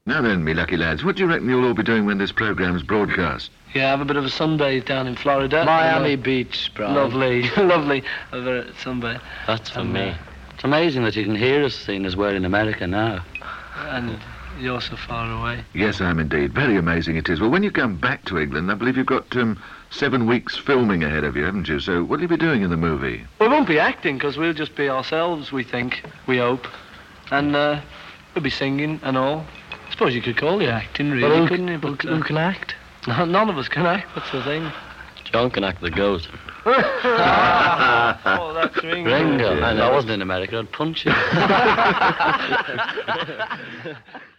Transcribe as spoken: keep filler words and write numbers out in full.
Now then, me lucky lads, what do you reckon you'll all be doing when this programme's broadcast? Yeah, have a bit of a sunbathe down in Florida. Miami and, uh, Beach, Brian. Lovely, lovely. Have a sunbathe. That's for And, me. uh, It's amazing that you can hear us, seeing as we're in America now. And you're so far away. Yes, I am indeed. Very amazing it is. Well, when you come back to England, I believe you've got um, seven weeks filming ahead of you, haven't you? So what'll you be doing in the movie? We won't be acting, because we'll just be ourselves, we think. We hope. And uh, we'll be singing and all. I suppose you could call it acting, really, Well, who, couldn't you? who, But, who uh, can act? none of us can act, that's the thing. John can act the goat. Oh, that's Ringo. Ringo. Yeah. And I wasn't in America, I'd punch you.